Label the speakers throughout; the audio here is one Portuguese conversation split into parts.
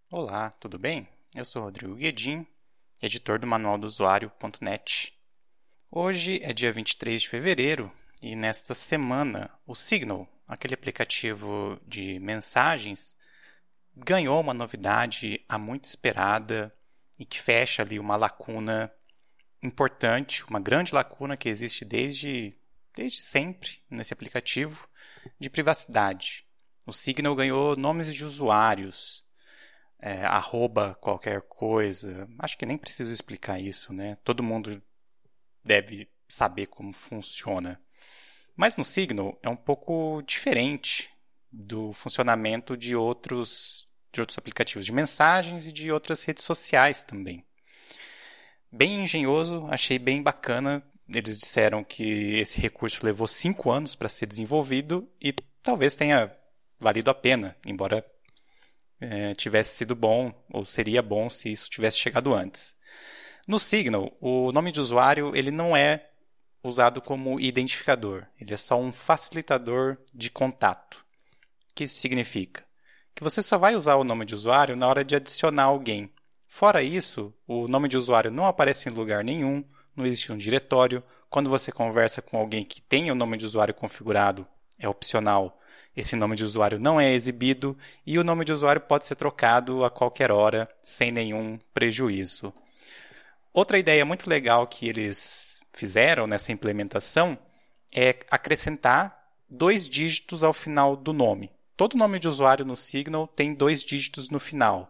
Speaker 1: Olá, tudo bem? Eu sou Rodrigo Guedin, editor do Manual do Usuário.net. Hoje é dia 23 de fevereiro e nesta semana o Signal, aquele aplicativo de mensagens, ganhou uma novidade há muito esperada e que fecha ali uma lacuna importante, uma grande lacuna que existe desde sempre nesse aplicativo de privacidade. O Signal ganhou nomes de usuários, arroba qualquer coisa. Acho que nem preciso explicar isso, né? Todo mundo deve saber como funciona. Mas no Signal é um pouco diferente do funcionamento de outros aplicativos de mensagens e de outras redes sociais também. Bem engenhoso, achei bem bacana. Eles disseram que esse recurso levou 5 anos para ser desenvolvido e talvez tenha valido a pena, embora tivesse sido bom, ou seria bom se isso tivesse chegado antes. No Signal, o nome de usuário ele não é usado como identificador, ele é só um facilitador de contato. O que isso significa? Que você só vai usar o nome de usuário na hora de adicionar alguém. Fora isso, o nome de usuário não aparece em lugar nenhum, não existe um diretório. Quando você conversa com alguém que tem o nome de usuário configurado, é opcional. Esse nome de usuário não é exibido e o nome de usuário pode ser trocado a qualquer hora, sem nenhum prejuízo. Outra ideia muito legal que eles fizeram nessa implementação é acrescentar 2 dígitos ao final do nome. Todo nome de usuário no Signal tem 2 dígitos no final,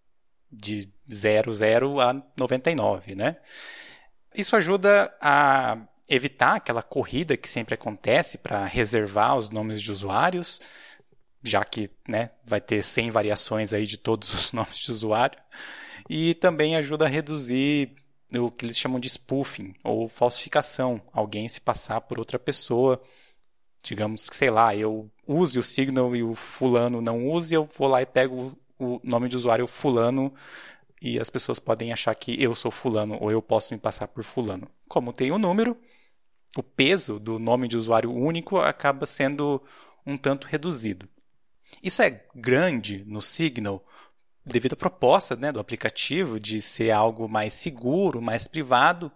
Speaker 1: de 00 a 99, né? Isso ajuda a evitar aquela corrida que sempre acontece para reservar os nomes de usuários, já que vai ter 100 variações aí de todos os nomes de usuário. E também ajuda a reduzir o que eles chamam de spoofing, ou falsificação. Alguém se passar por outra pessoa. Digamos que, sei lá, eu use o Signal e o fulano não use, eu vou lá e pego o nome de usuário fulano e as pessoas podem achar que eu sou fulano ou eu posso me passar por fulano. Como tem o número, o peso do nome de usuário único acaba sendo um tanto reduzido. Isso é grande no Signal devido à proposta do aplicativo de ser algo mais seguro, mais privado,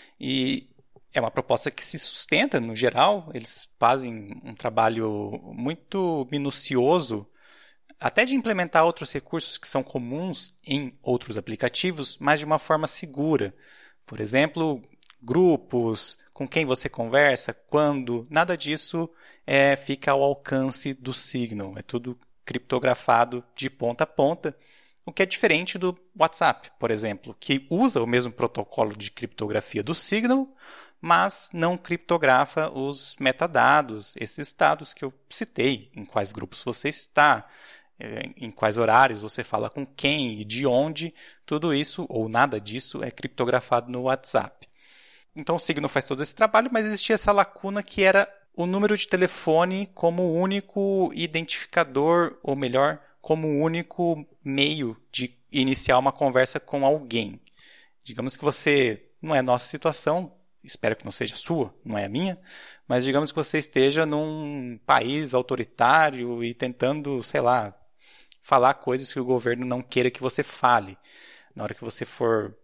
Speaker 1: e é uma proposta que se sustenta no geral. Eles fazem um trabalho muito minucioso até de implementar outros recursos que são comuns em outros aplicativos, mas de uma forma segura. Por exemplo, grupos, com quem você conversa, quando, nada disso fica ao alcance do Signal. É tudo criptografado de ponta a ponta, o que é diferente do WhatsApp, por exemplo, que usa o mesmo protocolo de criptografia do Signal, mas não criptografa os metadados, esses dados que eu citei, em quais grupos você está, em quais horários você fala com quem e de onde. Tudo isso, ou nada disso, é criptografado no WhatsApp. Então o Signal faz todo esse trabalho, mas existia essa lacuna que era o número de telefone como único identificador, ou melhor, como único meio de iniciar uma conversa com alguém. Digamos que você, não é a nossa situação, espero que não seja a sua, não é a minha, mas digamos que você esteja num país autoritário e tentando, sei lá, falar coisas que o governo não queira que você fale. Na hora que você for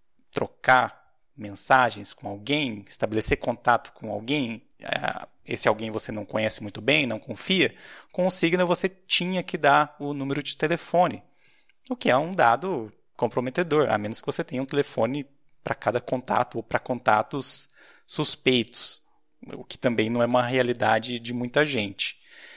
Speaker 1: trocar mensagens com alguém, estabelecer contato com alguém, esse alguém você não conhece muito bem, não confia, com o Signal você tinha que dar o número de telefone, o que é um dado comprometedor, a menos que você tenha um telefone para cada contato ou para contatos suspeitos, o que também não é uma realidade de muita gente.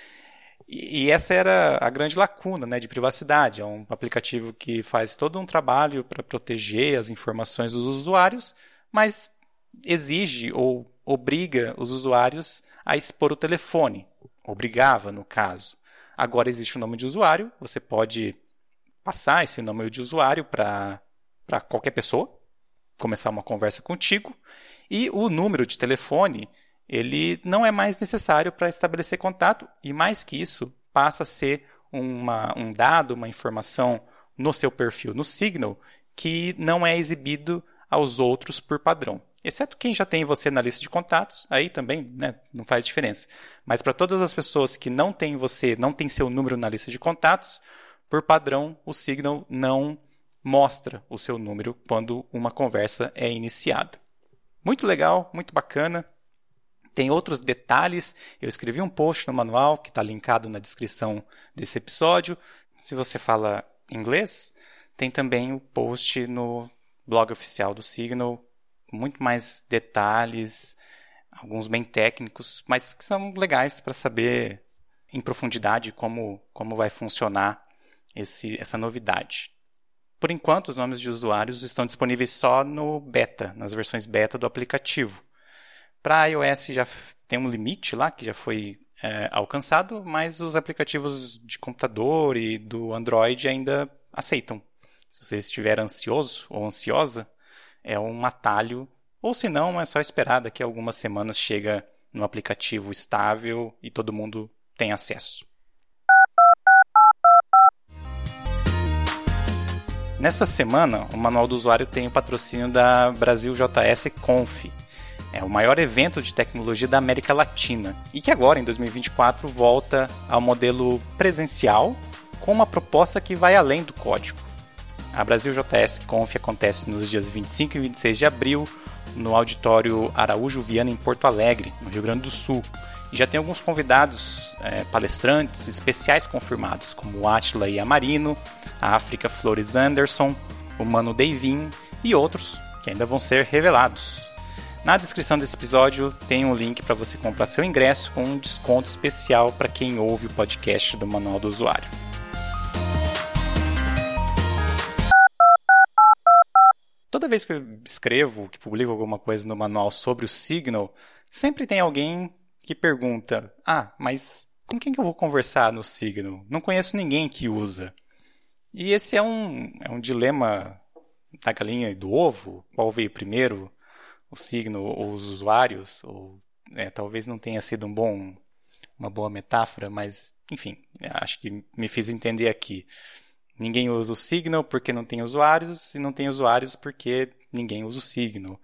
Speaker 1: E essa era a grande lacuna de privacidade. É um aplicativo que faz todo um trabalho para proteger as informações dos usuários, mas exige ou obriga os usuários a expor o telefone. Obrigava, no caso. Agora existe o nome de usuário, você pode passar esse nome de usuário para qualquer pessoa, começar uma conversa contigo, e o número de telefone ele não é mais necessário para estabelecer contato, e mais que isso, passa a ser um dado, uma informação no seu perfil no Signal que não é exibido aos outros por padrão. Exceto quem já tem você na lista de contatos, aí também não faz diferença. Mas para todas as pessoas que não têm você, não têm seu número na lista de contatos, por padrão, o Signal não mostra o seu número quando uma conversa é iniciada. Muito legal, muito bacana. Tem outros detalhes. Eu escrevi um post no manual que está linkado na descrição desse episódio. Se você fala inglês, tem também o post no blog oficial do Signal, com muito mais detalhes, alguns bem técnicos, mas que são legais para saber em profundidade como vai funcionar essa novidade. Por enquanto, os nomes de usuários estão disponíveis só no beta, nas versões beta do aplicativo. Para iOS já tem um limite lá que já foi alcançado, mas os aplicativos de computador e do Android ainda aceitam. Se você estiver ansioso ou ansiosa, é um atalho, ou se não, é só esperar, daqui a algumas semanas chega no aplicativo estável e todo mundo tem acesso. Nessa semana, o Manual do Usuário tem o patrocínio da Brasil JS Conf. É o maior evento de tecnologia da América Latina e que agora, em 2024, volta ao modelo presencial com uma proposta que vai além do código. A Brasil JS Conf acontece nos dias 25 e 26 de abril no Auditório Araújo Viana, em Porto Alegre, no Rio Grande do Sul. E já tem alguns convidados, palestrantes especiais confirmados, como o Átila Yamarino, a África Flores Anderson, o Mano Deivin e outros que ainda vão ser revelados. Na descrição desse episódio tem um link para você comprar seu ingresso com um desconto especial para quem ouve o podcast do Manual do Usuário. Toda vez que eu escrevo, que publico alguma coisa no manual sobre o Signal, sempre tem alguém que pergunta: mas com quem que eu vou conversar no Signal? Não conheço ninguém que usa. E esse é um dilema da galinha e do ovo. Qual veio primeiro? O Signal ou os usuários? Ou talvez não tenha sido uma boa metáfora, mas enfim, acho que me fiz entender aqui. Ninguém usa o Signal porque não tem usuários, e não tem usuários porque ninguém usa o Signal.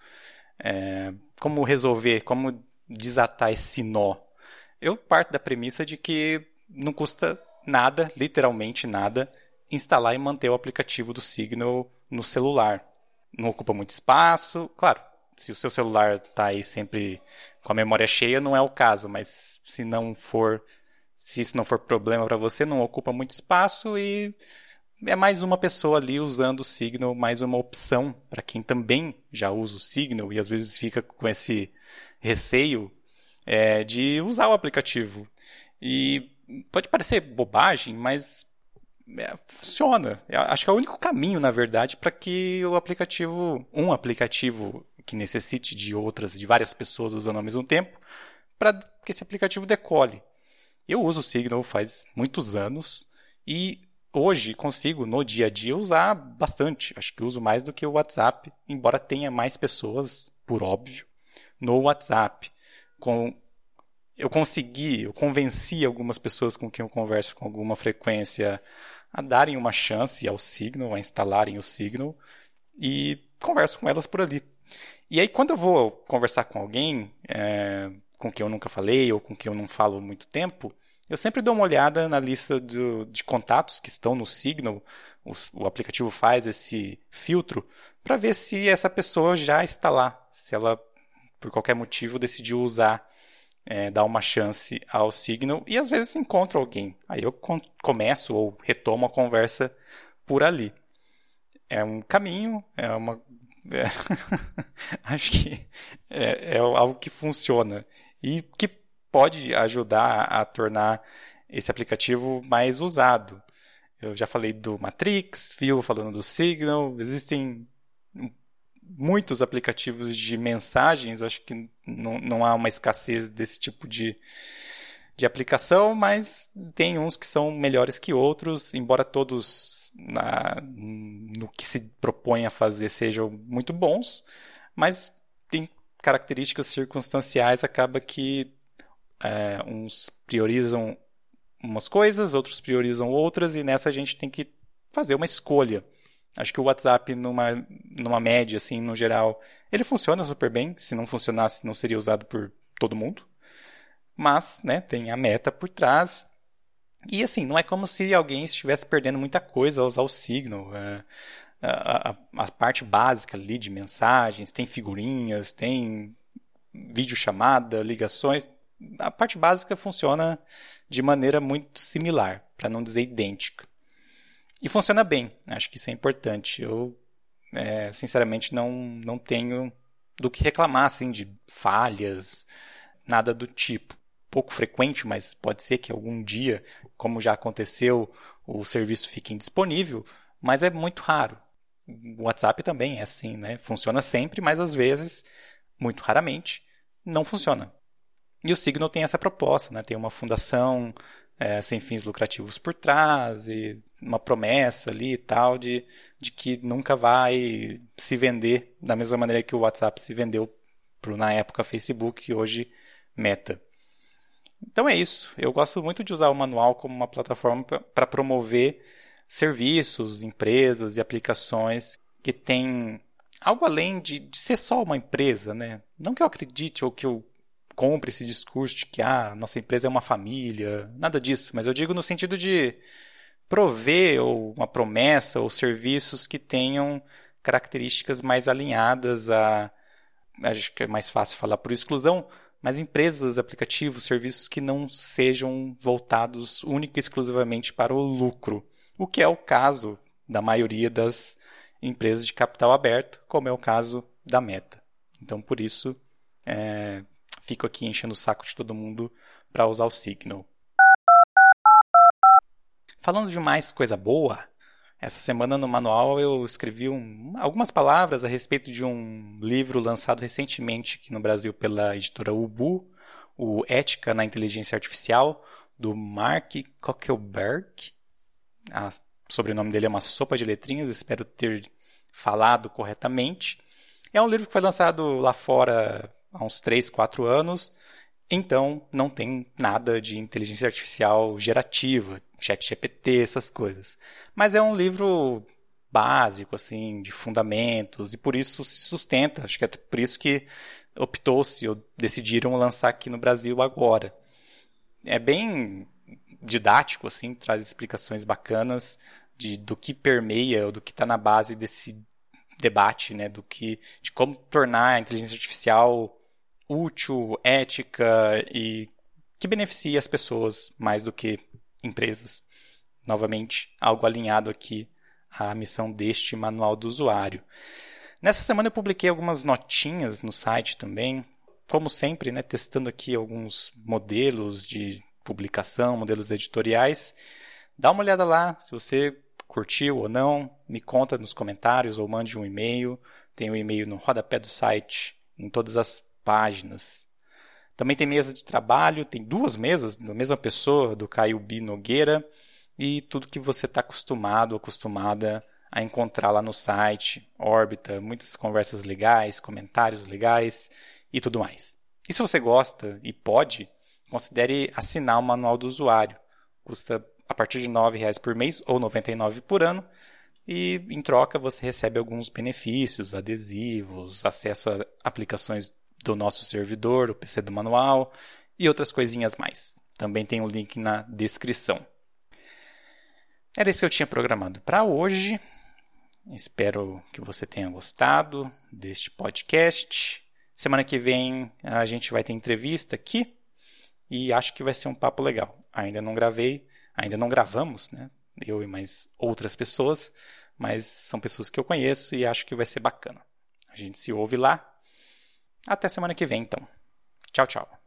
Speaker 1: Como resolver, como desatar esse nó? Eu parto da premissa de que não custa nada, literalmente nada, instalar e manter o aplicativo do Signal no celular. Não ocupa muito espaço, claro. Se o seu celular está aí sempre com a memória cheia, não é o caso, mas se isso não for problema para você, não ocupa muito espaço e é mais uma pessoa ali usando o Signal, mais uma opção para quem também já usa o Signal e às vezes fica com esse receio de usar o aplicativo. E pode parecer bobagem, mas funciona. Eu acho que é o único caminho, na verdade, para que um aplicativo que necessite de várias pessoas usando ao mesmo tempo, para que esse aplicativo decole. Eu uso o Signal faz muitos anos e hoje consigo, no dia a dia, usar bastante. Acho que uso mais do que o WhatsApp, embora tenha mais pessoas, por óbvio, no WhatsApp. Eu convenci algumas pessoas com quem eu converso com alguma frequência a darem uma chance ao Signal, a instalarem o Signal, e converso com elas por ali. E aí, quando eu vou conversar com alguém com quem eu nunca falei ou com quem eu não falo há muito tempo, eu sempre dou uma olhada na lista de contatos que estão no Signal. O aplicativo faz esse filtro para ver se essa pessoa já está lá, se ela, por qualquer motivo, decidiu dar uma chance ao Signal, e às vezes encontro alguém. Aí eu começo ou retomo a conversa por ali. É um caminho, acho que é algo que funciona e que pode ajudar a tornar esse aplicativo mais usado. Eu já falei do Matrix, viu falando do Signal, existem muitos aplicativos de mensagens, acho que não há uma escassez desse tipo de aplicação, mas tem uns que são melhores que outros, embora todos no que se propõe a fazer sejam muito bons, mas tem características circunstanciais, acaba que uns priorizam umas coisas, outros priorizam outras, e nessa a gente tem que fazer uma escolha. Acho que o WhatsApp, numa média, assim, no geral, ele funciona super bem. Se não funcionasse, não seria usado por todo mundo. Mas, tem a Meta por trás. E assim, não é como se alguém estivesse perdendo muita coisa ao usar o Signal. A parte básica ali de mensagens, tem figurinhas, tem videochamada, ligações. A parte básica funciona de maneira muito similar, para não dizer idêntica. E funciona bem, acho que isso é importante. Eu, sinceramente, não tenho do que reclamar assim, de falhas, nada do tipo. Pouco frequente, mas pode ser que algum dia, como já aconteceu, o serviço fique indisponível, mas é muito raro. O WhatsApp também é assim, né? Funciona sempre, mas às vezes, muito raramente, não funciona. E o Signal tem essa proposta, né? Tem uma fundação sem fins lucrativos por trás e uma promessa ali e tal de que nunca vai se vender da mesma maneira que o WhatsApp se vendeu na época Facebook e hoje Meta. Então é isso. Eu gosto muito de usar o manual como uma plataforma para promover serviços, empresas e aplicações que têm algo além de ser só uma empresa, né? Não que eu acredite ou que eu compre esse discurso de que nossa empresa é uma família, nada disso, mas eu digo no sentido de prover ou uma promessa ou serviços que tenham características mais alinhadas acho que é mais fácil falar por exclusão, mas empresas, aplicativos, serviços que não sejam voltados única e exclusivamente para o lucro, o que é o caso da maioria das empresas de capital aberto, como é o caso da Meta. Então, por isso, fico aqui enchendo o saco de todo mundo para usar o Signal. Falando de mais coisa boa, essa semana no manual eu escrevi algumas palavras a respeito de um livro lançado recentemente aqui no Brasil pela editora Ubu, o Ética na Inteligência Artificial, do Mark Koeckelberg. O sobrenome dele é uma sopa de letrinhas, espero ter falado corretamente. É um livro que foi lançado lá fora há uns 3, 4 anos, então não tem nada de inteligência artificial gerativa, ChatGPT, essas coisas. Mas é um livro básico, assim, de fundamentos, e por isso se sustenta. Acho que é por isso que optou-se ou decidiram lançar aqui no Brasil agora. É bem didático, assim, traz explicações bacanas do que permeia, ou do que está na base desse debate, né, de como tornar a inteligência artificial útil, ética e que beneficie as pessoas mais do que empresas. Novamente, algo alinhado aqui à missão deste manual do usuário. Nessa semana eu publiquei algumas notinhas no site também, como sempre, né, testando aqui alguns modelos de publicação, modelos editoriais. Dá uma olhada lá, se você curtiu ou não, me conta nos comentários ou mande um e-mail. Tem o e-mail no rodapé do site, em todas as páginas. Também tem mesa de trabalho, tem 2 mesas da mesma pessoa, do Caio B. Nogueira, e tudo que você está acostumado ou acostumada a encontrar lá no site, órbita, muitas conversas legais, comentários legais e tudo mais. E se você gosta e pode, considere assinar o Manual do Usuário. Custa a partir de R$ 9,00 por mês ou R$ 99,00 por ano. E em troca você recebe alguns benefícios, adesivos, acesso a aplicações do nosso servidor, o PC do manual e outras coisinhas mais. Também tem o link na descrição. Era isso que eu tinha programado para hoje. Espero que você tenha gostado deste podcast. Semana que vem a gente vai ter entrevista aqui e acho que vai ser um papo legal. Ainda não gravamos, né? Eu e mais outras pessoas, mas são pessoas que eu conheço e acho que vai ser bacana. A gente se ouve lá. Até semana que vem, então. Tchau, tchau.